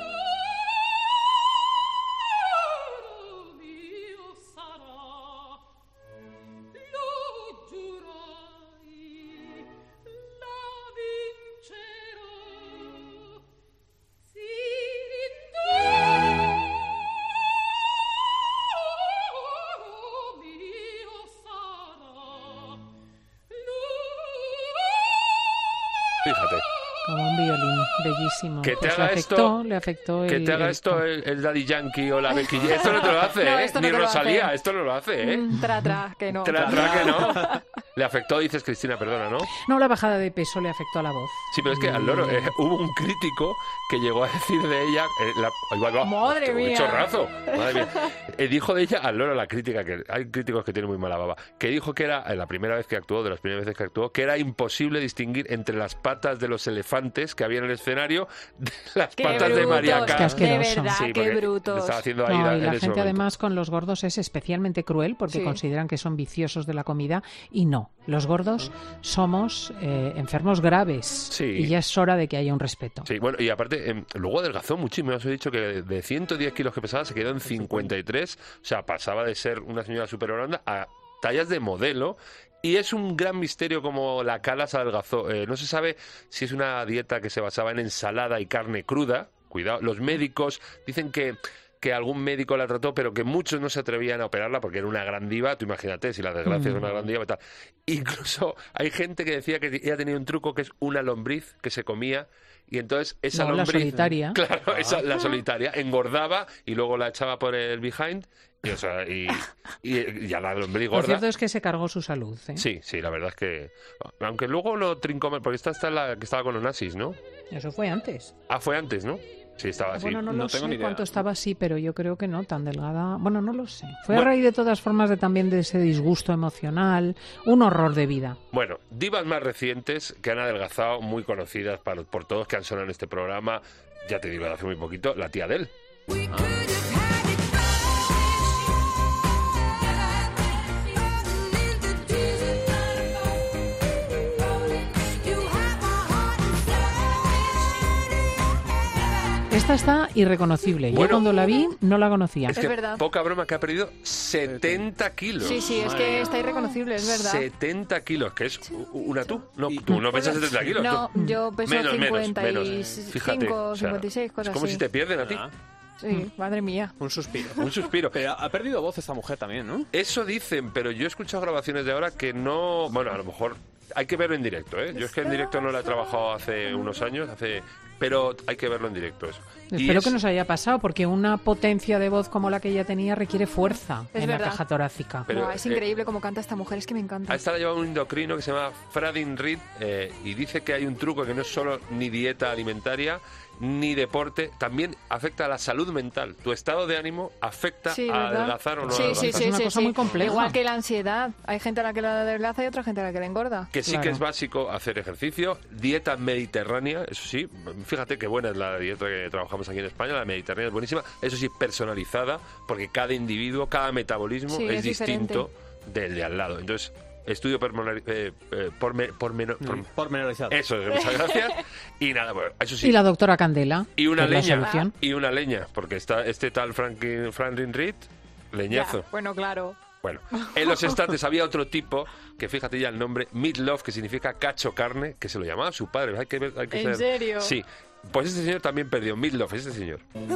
Fíjate. Como un violín, bellísimo. Que te pues haga le afectó, esto, le afectó que el, te haga el- esto el, el Daddy Yankee o la Becky G. Esto no te lo hace, No, ¿eh? esto no Ni te lo Rosalía, hace. esto no lo hace, ¿eh? Mm, Tra, tra, que no. Tra, tra, que no. Le afectó, dices, Cristina, perdona, ¿no? No, la bajada de peso le afectó a la voz. Sí, pero es que al loro eh, hubo un crítico que llegó a decir de ella... eh, la, ay, va, va, Madre un mía. chorrazo, madre mía. Eh, dijo de ella al loro la crítica, que hay críticos que tienen muy mala baba, que dijo que era, eh, la primera vez que actuó, de las primeras veces que actuó, que era imposible distinguir entre las patas de los elefantes que había en el escenario de las Qué patas de brutos, María Qué Carmen. asqueroso. De verdad, Sí, qué porque brutos. le estaba haciendo ahí No, la- y en la ese gente momento. además con los gordos es especialmente cruel porque Sí. consideran que son viciosos de la comida y no. Los gordos somos eh, enfermos graves y ya es hora de que haya un respeto. Sí, bueno, y aparte, em, luego adelgazó muchísimo. Os he dicho que de ciento diez kilos que pesaba se quedó en cincuenta y tres. O sea, pasaba de ser una señora super holanda a tallas de modelo. Y es un gran misterio como la Cala se adelgazó. Eh, no se sabe si es una dieta que se basaba en ensalada y carne cruda. Cuidado, los médicos dicen que que algún médico la trató, pero que muchos no se atrevían a operarla porque era una gran diva. Tú imagínate, si la desgracia Mm. es una gran diva y tal. Incluso hay gente que decía que ella tenía un truco que es una lombriz que se comía y entonces esa No, la lombriz... solitaria. Claro, esa, Ah. la solitaria engordaba y luego la echaba por el behind y, o sea, y, y, y ya la lombriz Lo gorda... cierto es que se cargó su salud. ¿eh? Sí, sí, la verdad es que... Aunque luego lo trincó mal, porque esta está la que estaba con los nazis, ¿no? Eso fue antes. Ah, fue antes, ¿no? Sí, estaba así. Bueno, no, lo sé tengo ni idea. cuánto estaba así, pero yo creo que no, tan delgada. Bueno, no lo sé. Fue a Bueno. raíz de todas formas de también de ese disgusto emocional, un horror de vida. Bueno, divas más recientes que han adelgazado, muy conocidas para, por todos que han sonado en este programa, ya te digo, de hace muy poquito, la tía Adele. Esta está irreconocible. Yo Bueno. cuando la vi no la conocía. Es que poca broma que ha perdido setenta kilos. Sí, sí, es que está irreconocible, es verdad. setenta kilos, que es u- una tú. No, tú no pesas setenta kilos. No, tú. yo peso menos, menos, cincuenta y menos. cinco, Fíjate, o sea, cincuenta y seis, cosas es como así. si te pierden a ti. Sí, madre mía. Un suspiro. Un suspiro. Pero ha perdido voz esta mujer también, ¿no? Eso dicen, pero yo he escuchado grabaciones de ahora que no... Bueno, a lo mejor hay que verlo en directo, ¿eh? Yo es que en directo no la he trabajado hace unos años, hace... pero hay que verlo en directo eso. Y Espero es- que nos haya pasado, porque una potencia de voz como la que ella tenía requiere fuerza Es en verdad. la caja torácica. Pero, Buah, es eh, increíble cómo canta esta mujer, es que me encanta. A esta la lleva un endocrino que se llama Fradin Reed eh, y dice que hay un truco que no es solo ni dieta alimentaria ni deporte, también afecta a la salud mental. Tu estado de ánimo afecta Sí, a ¿verdad? adelgazar o no sí, adelgazar. sí, sí, Es una sí, cosa sí. muy compleja. Igual que la ansiedad. Hay gente a la que la adelgaza y otra gente a la que la engorda. Que sí que es básico hacer ejercicio, dieta mediterránea, eso sí, fíjate qué buena es la dieta que trabajamos aquí en España, la mediterránea es buenísima, eso sí, personalizada, porque cada individuo, cada metabolismo Sí, es, es distinto del de al lado. Entonces, estudio pormenor- eh, eh, porme- pormenor- por- Pormenorizado. Eso, muchas gracias. Y nada, bueno, eso sí. Y la doctora Candela. Y una que es la leña, solución. y una leña, porque está este tal Franklin, Franklin Reed, leñazo. Ya, bueno, claro. Bueno, en los estantes había otro tipo, que fíjate ya el nombre, Meatloaf, que significa cacho carne, que se lo llamaba su padre. Hay que ver, hay que ¿En ser- serio? Sí. Pues este señor también perdió, Meatloaf, este señor.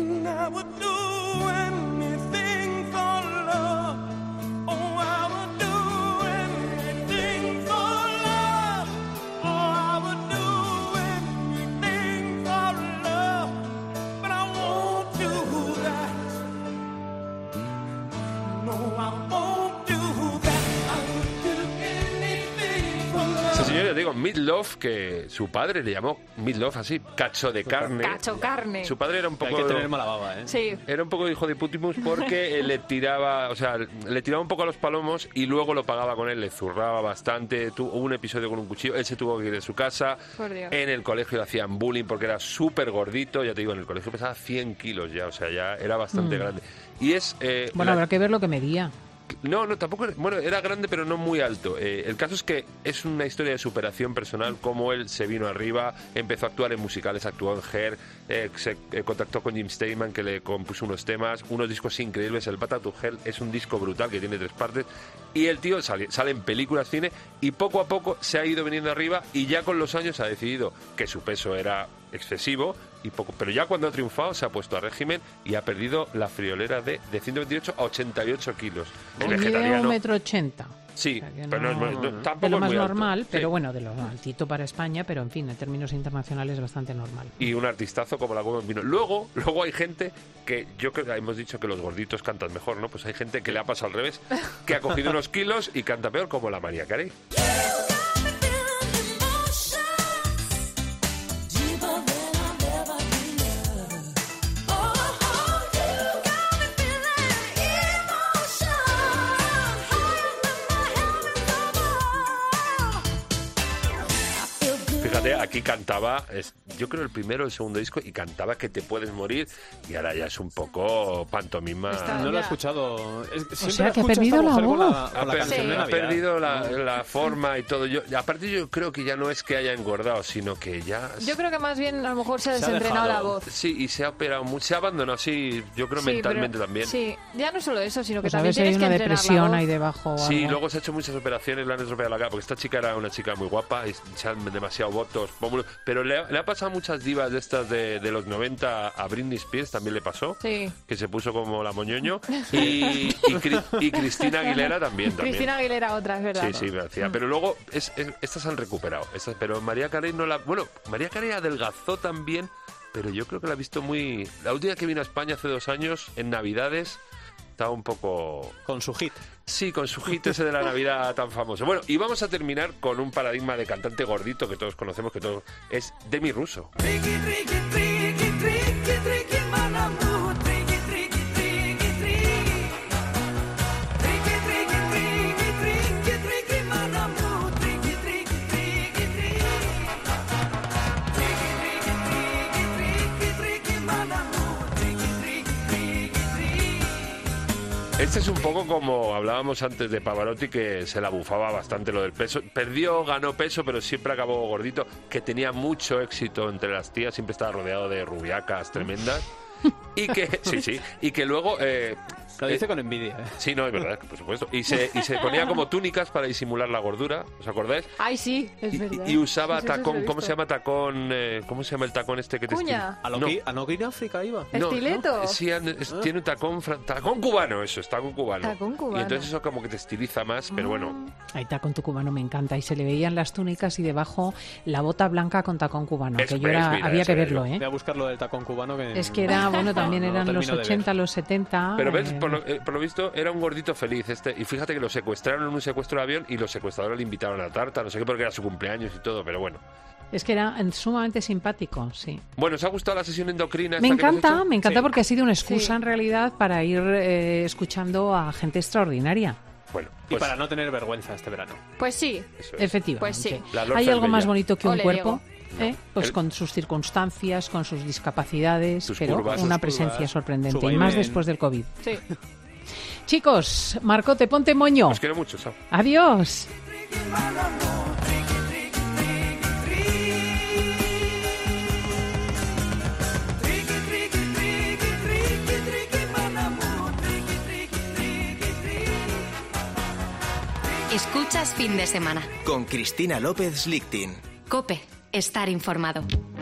Ese señor, ya te digo, Meatloaf, que su padre le llamó Meatloaf así, cacho de carne. Cacho carne. Su padre era un poco... Hay que tener mala baba, ¿eh? Sí. Era un poco hijo de putimus porque le tiraba, o sea, le tiraba un poco a los palomos y luego lo pagaba con él, le zurraba bastante, tuvo hubo un episodio con un cuchillo, él se tuvo que ir de su casa, Por Dios. en el colegio le hacían bullying porque era súper gordito, ya te digo, en el colegio pesaba cien kilos ya, o sea, ya era bastante Mm. grande. Y es... eh, Bueno, la- habrá que ver lo que medía. no, no, tampoco. Bueno, era grande, pero no muy alto. Eh, el caso es que es una historia de superación personal, cómo él se vino arriba, empezó a actuar en musicales, actuó en Hair, eh, se eh, contactó con Jim Steinman, que le compuso unos temas, unos discos increíbles. El Pata to Hell es un disco brutal que tiene tres partes. Y el tío sale, sale en películas, cine, y poco a poco se ha ido viniendo arriba, y ya con los años ha decidido que su peso era excesivo, y poco, pero ya cuando ha triunfado se ha puesto a régimen y ha perdido la friolera de, de ciento veintiocho a ochenta y ocho kilos. El Mide un vegetariano. metro ochenta. Sí, o sea, que pero no, no- no- no- tampoco de lo es más muy alto. normal, Sí. pero bueno, de lo altito para España, pero en fin, en términos internacionales bastante normal. Y un artistazo como la Goma Vino. Luego, luego hay gente que, yo creo que hemos dicho que los gorditos cantan mejor, ¿no? Pues hay gente que le ha pasado al revés, que ha cogido unos kilos y canta peor, como la María Carey. Fíjate, aquí cantaba, es, yo creo el primero o el segundo disco, y cantaba Que te puedes morir, y ahora ya es un poco pantomima. Está- no lo he escuchado. Es- siempre sea, la que ha escucho a esta perdido la mujer con voz. la- con Ha, la per- canción de ha Navidad. perdido la, la forma y todo. Yo, aparte yo creo que ya no es que haya engordado, sino que ya... Yo creo que más bien a lo mejor se ha se ha desentrenado la dejado. voz. Sí, y se ha operado mucho, se ha abandonado, sí, yo creo Sí, mentalmente pero- también. Sí, ya no solo eso, sino que Pues a también ver si hay tienes que una entrenar la depresión voz. ahí debajo o Sí, algo. luego se ha hecho muchas operaciones, le han estropeado la cara, porque esta chica era una chica muy guapa, y se han demasiado votos, pómulos, pero le ha, le ha pasado a muchas divas de estas de, de los noventa, a Britney Spears también le pasó, Sí. que se puso como la moñoño, y, y, Cri- y Cristina Aguilera también. también. Cristina Aguilera otra, es verdad. Sí, sí, me hacía. Pero luego es, es- estas han recuperado. Estas, pero María Carey no la... Bueno, María Carey adelgazó también, pero yo creo que la he visto muy... La última que vino a España hace dos años, en Navidades, estaba un poco... Con su hit. Sí, con su hit ese de la Navidad tan famoso. Bueno, y vamos a terminar con un paradigma de cantante gordito que todos conocemos, que todos... Es Demi Russo. Este es un poco como hablábamos antes de Pavarotti, que se la bufaba bastante lo del peso. Perdió, ganó peso, pero siempre acabó gordito, que tenía mucho éxito entre las tías, siempre estaba rodeado de rubiacas tremendas. Y que, sí, sí, y que luego... Eh, Lo dice con envidia, ¿eh? Sí, no, es verdad, por supuesto. Y se, y se ponía como túnicas para disimular la gordura, ¿os acordáis? Ay, sí, es verdad. Y usaba Sí, sí, sí, tacón, lo he ¿cómo visto. se llama tacón? Eh, ¿Cómo se llama el tacón este que te Cuña. ¿A lo No. que- a no ir a África iba? No, ¿Estileto? no, sí, han- es- tiene un tacón, fran- tacón cubano, eso, es tacón cubano. Tacón cubano. Y entonces eso como que te estiliza más, pero bueno. Ahí tacón tu cubano me encanta. Y se le veían las túnicas y debajo la bota blanca con tacón cubano. Eso, que yo era, ves, mira, había eso que es. verlo, ¿eh? Voy a buscar lo del tacón cubano que... Es que era, bueno, también No, no eran los termino de ver. ochenta, los setenta. Pero ves, eh, por lo, eh, por lo visto era un gordito feliz este. Y fíjate que lo secuestraron en un secuestro de avión y los secuestradores le invitaron a la tarta, no sé qué, porque era su cumpleaños y todo, pero bueno. Es que era eh, sumamente simpático, sí. Bueno, ¿os ha gustado la sesión endocrina? Me esta que hemos encanta, hecho? me encanta Sí. porque ha sido una excusa Sí. en realidad para ir eh, escuchando a gente extraordinaria. Bueno, Y pues para no tener vergüenza este verano. Pues sí. eso es. Efectivamente. Pues sí. La Lord Hay algo Cervella. más bonito que un Ole, cuerpo, Diego. ¿eh? Pues El- con sus circunstancias, con sus discapacidades, Sus pero curvas, una sus presencia curvas, sorprendente. su Y más vaivén. después del COVID. Sí. Chicos, Marcote, ponte moño. Os quiero mucho, chao. Adiós. Escuchas fin de semana. Con Cristina López Lichtin. Cope, estar informado.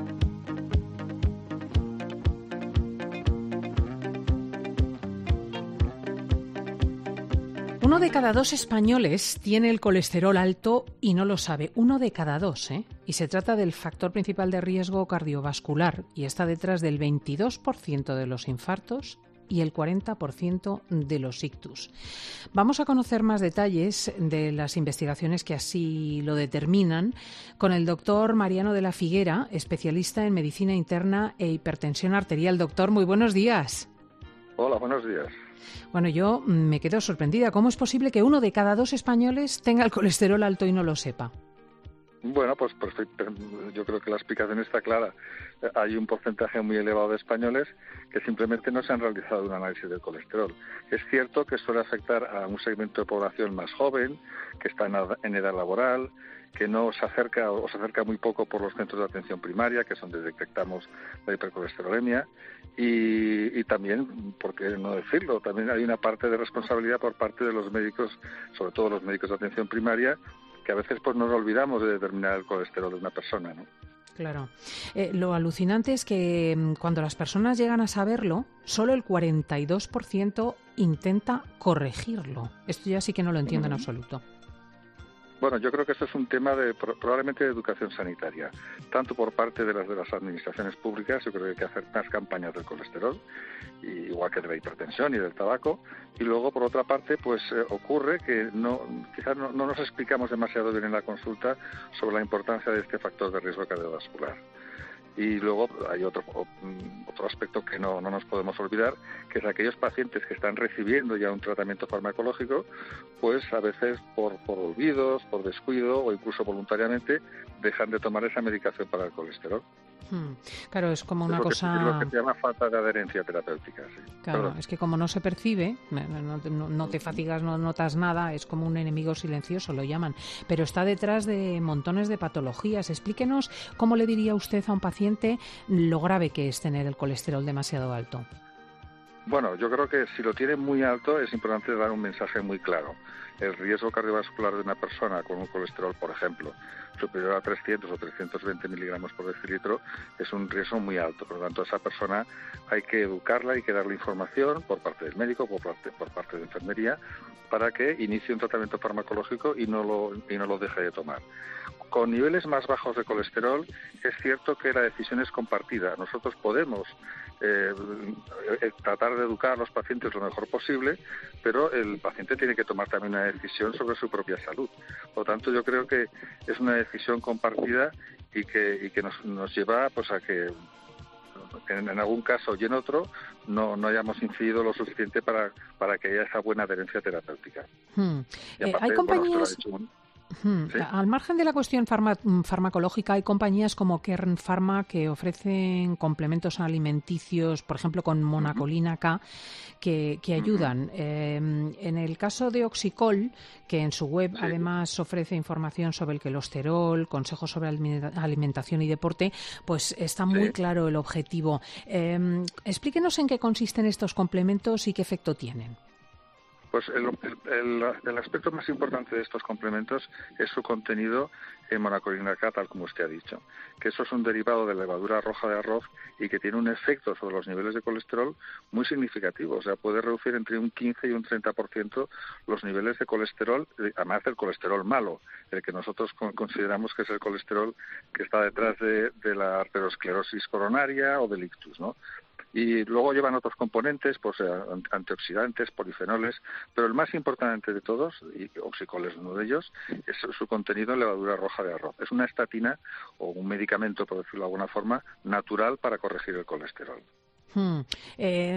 Uno de cada dos españoles tiene el colesterol alto y no lo sabe. Uno de cada dos, ¿eh? Y se trata del factor principal de riesgo cardiovascular y está detrás del veintidós por ciento de los infartos y el cuarenta por ciento de los ictus. Vamos a conocer más detalles de las investigaciones que así lo determinan con el doctor Mariano de la Figuera, especialista en medicina interna e hipertensión arterial. Doctor, muy buenos días. Hola, buenos días. Bueno, yo me quedo sorprendida. ¿Cómo es posible que uno de cada dos españoles tenga el colesterol alto y no lo sepa? Bueno, pues perfecto. Yo creo que la explicación está clara. Hay un porcentaje muy elevado de españoles que simplemente no se han realizado un análisis del colesterol. Es cierto que suele afectar a un segmento de población más joven, que está en edad laboral, que no se acerca o se acerca muy poco por los centros de atención primaria, que es donde detectamos la hipercolesterolemia, y, y también, por qué no decirlo, también hay una parte de responsabilidad por parte de los médicos, sobre todo los médicos de atención primaria, que a veces pues nos olvidamos de determinar el colesterol de una persona, ¿no? Claro. Eh, lo alucinante es que mm, cuando las personas llegan a saberlo, solo el cuarenta y dos por ciento intenta corregirlo. Esto ya sí que no lo entiendo en absoluto. Bueno, yo creo que esto es un tema de probablemente de educación sanitaria, tanto por parte de las de las administraciones públicas. Yo creo que hay que hacer más campañas del colesterol, igual que de la hipertensión y del tabaco, y luego por otra parte pues eh, ocurre que no quizás no, no nos explicamos demasiado bien en la consulta sobre la importancia de este factor de riesgo cardiovascular. Y luego hay otro otro aspecto que no, no nos podemos olvidar, que es aquellos pacientes que están recibiendo ya un tratamiento farmacológico, pues a veces por, por olvidos, por descuido o incluso voluntariamente dejan de tomar esa medicación para el colesterol. Hmm. Claro, es como una es lo cosa... Que, es lo que se llama falta de adherencia terapéutica. Sí. Claro, Perdón. Es que como no se percibe, no, no, no te fatigas, no notas nada, es como un enemigo silencioso, lo llaman. Pero está detrás de montones de patologías. Explíquenos cómo le diría usted a un paciente lo grave que es tener el colesterol demasiado alto. Bueno, yo creo que si lo tiene muy alto es importante dar un mensaje muy claro. El riesgo cardiovascular de una persona con un colesterol, por ejemplo, superior a trescientos o trescientos veinte miligramos por decilitro, es un riesgo muy alto. Por lo tanto, a esa persona hay que educarla, hay que darle información por parte del médico, por parte, por parte de enfermería, para que inicie un tratamiento farmacológico y no lo, y no lo deje de tomar. Con niveles más bajos de colesterol, es cierto que la decisión es compartida. Nosotros podemos eh, tratar de educar a los pacientes lo mejor posible, pero el paciente tiene que tomar también una decisión sobre su propia salud. Por lo tanto, yo creo que es una decisión compartida y que, y que nos, nos lleva pues a que en, en algún caso y en otro no, no hayamos incidido lo suficiente para, para que haya esa buena adherencia terapéutica. Hmm. Y aparte, eh, hay compañías... Bueno, Hmm. ¿Sí? Al margen de la cuestión farma- farmacológica, hay compañías como Kern Pharma que ofrecen complementos alimenticios, por ejemplo, con monacolina K, que, que ayudan. Uh-huh. Eh, en el caso de Oxicol, que en su web sí. además ofrece información sobre el colesterol, consejos sobre alimentación y deporte, pues está muy sí. claro el objetivo. Eh, explíquenos en qué consisten estos complementos y qué efecto tienen. Pues el, el, el aspecto más importante de estos complementos es su contenido en monacolina K, tal como usted ha dicho, que eso es un derivado de levadura roja de arroz y que tiene un efecto sobre los niveles de colesterol muy significativo. O sea, puede reducir entre un quince y un treinta por ciento los niveles de colesterol, además del colesterol malo, el que nosotros consideramos que es el colesterol que está detrás de, de la arteriosclerosis coronaria o del ictus, ¿no? Y luego llevan otros componentes, pues antioxidantes, polifenoles, pero el más importante de todos, y Oxicol es uno de ellos, es su contenido en levadura roja de arroz. Es una estatina o un medicamento, por decirlo de alguna forma, natural para corregir el colesterol. Hmm. Eh,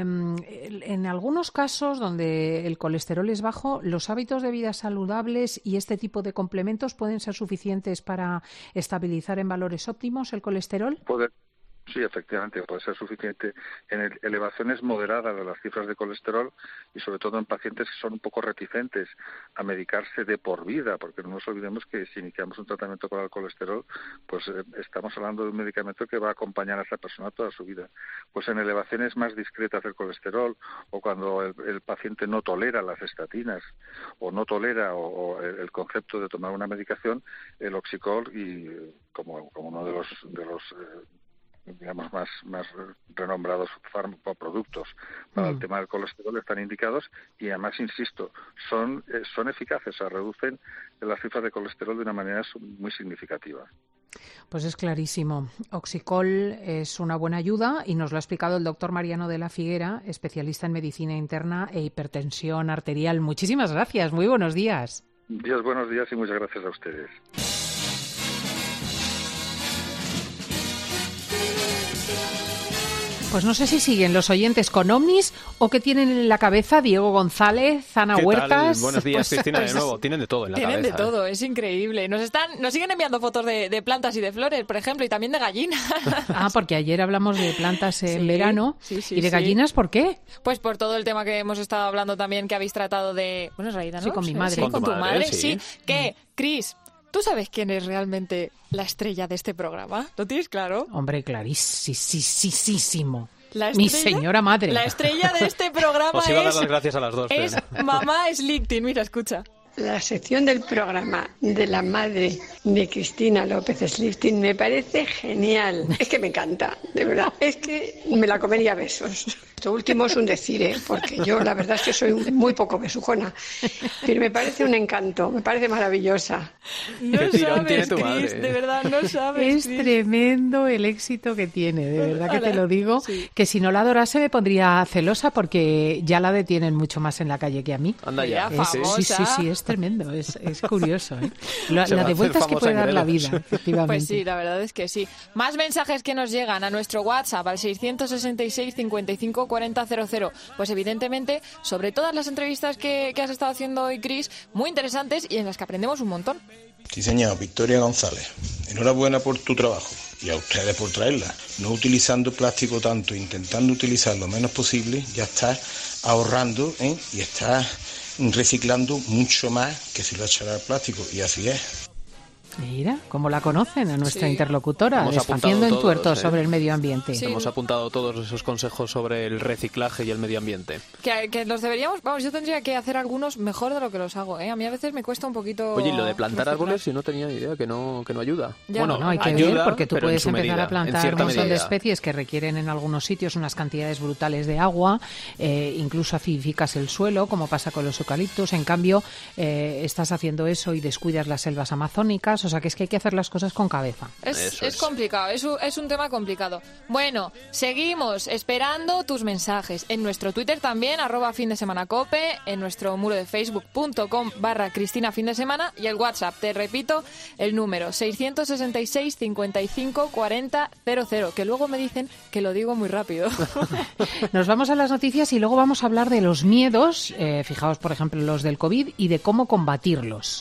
en algunos casos donde el colesterol es bajo, los hábitos de vida saludables y este tipo de complementos pueden ser suficientes para estabilizar en valores óptimos el colesterol. Puede. Sí, efectivamente, puede ser suficiente en elevaciones moderadas de las cifras de colesterol y sobre todo en pacientes que son un poco reticentes a medicarse de por vida, porque no nos olvidemos que si iniciamos un tratamiento para el colesterol, pues eh, estamos hablando de un medicamento que va a acompañar a esa persona toda su vida. Pues en elevaciones más discretas del colesterol o cuando el, el paciente no tolera las estatinas o no tolera o, o el, el concepto de tomar una medicación, el Oxicol y como, como uno de los... De los eh, digamos más más renombrados farmacoproductos para mm. el tema del colesterol están indicados y además insisto son eh, son eficaces, o sea, reducen las cifras de colesterol de una manera muy significativa. Pues es clarísimo. Oxicol es una buena ayuda y nos lo ha explicado el doctor Mariano de la Figuera, especialista en medicina interna e hipertensión arterial. Muchísimas gracias, muy buenos días. Dios, buenos días y muchas gracias a ustedes. Pues no sé si siguen los oyentes con ovnis o qué tienen en la cabeza Diego González, Ana ¿Qué Huertas. Tal? Buenos días, pues, Cristina, pues, de nuevo. Tienen de todo en la tienen cabeza. Tienen de todo, es increíble. Nos están, nos siguen enviando fotos de, de plantas y de flores, por ejemplo, y también de gallinas. Ah, porque ayer hablamos de plantas en sí, verano. Sí, sí, ¿Y de sí. gallinas por qué? Pues por todo el tema que hemos estado hablando también, que habéis tratado de... Bueno, es Raída, ¿no? Sí, con mi madre. Sí, con, con tu tu madre, madre, sí. sí. Que, Cris, ¿tú sabes quién es realmente la estrella de este programa? ¿Lo tienes claro? Hombre, clarísimo. La Mi estrella, señora madre. La estrella de este programa Os iba a dar es, las gracias a las dos. es pero... mamá Slichting. Mira, escucha. La sección del programa de la madre de Cristina López Slichting me parece genial. Es que me encanta, de verdad. Es que me la comería a besos. Esto último es un decir, ¿eh? Porque yo la verdad es que soy muy poco besujona. Pero me parece un encanto, me parece maravillosa. No sabes, Cris, de verdad, no sabes. Es Cris. Tremendo el éxito que tiene, de verdad que te lo digo. Sí. Que si no la adorase me pondría celosa porque ya la detienen mucho más en la calle que a mí. Anda ya. Es, sí, sí, sí, es tremendo, es, es curioso. ¿eh? La, la de vueltas que puede dar la vida, efectivamente. Pues sí, la verdad es que sí. Más mensajes que nos llegan a nuestro WhatsApp al seiscientos sesenta y seis cincuenta y cinco cuarenta cero cero. Pues evidentemente, sobre todas las entrevistas que, que has estado haciendo hoy, Cris, muy interesantes y en las que aprendemos un montón. Sí, señor. Victoria González, enhorabuena por tu trabajo y a ustedes por traerla. No utilizando plástico tanto, intentando utilizar lo menos posible, ya estás ahorrando, ¿eh? Y estás reciclando mucho más que si lo echara al plástico, y así es. Mira, cómo la conocen a nuestra sí. interlocutora, Hemos deshaciendo entuertos ¿eh? sobre el medio ambiente. Sí. Hemos apuntado todos esos consejos sobre el reciclaje y el medio ambiente. Que, que los deberíamos, vamos, yo tendría que hacer algunos mejor de lo que los hago, ¿eh? A mí a veces me cuesta un poquito... Oye, y lo de plantar árboles, yo no tenía ni idea, que no, que no ayuda. Ya, bueno, no, hay que ayuda, ver, porque tú puedes empezar medida, a plantar un montón de especies que requieren en algunos sitios unas cantidades brutales de agua, eh, incluso acidificas el suelo, como pasa con los eucaliptos. En cambio, eh, estás haciendo eso y descuidas las selvas amazónicas, o sea que es que hay que hacer las cosas con cabeza. Es, es. es complicado, es un, es un tema complicado. Bueno, seguimos esperando tus mensajes en nuestro Twitter también, arroba fin de semana cope, en nuestro muro de facebook.com barra Cristina fin de semana, y el WhatsApp, te repito, el número seiscientos sesenta y seis cincuenta y cinco cuarenta cero cero, que luego me dicen que lo digo muy rápido. Nos vamos a las noticias y luego vamos a hablar de los miedos, eh, fijaos por ejemplo los del COVID, y de cómo combatirlos.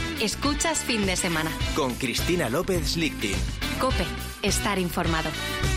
Escuchas Fin de Semana con Cristina López Slichting. COPE, estar informado.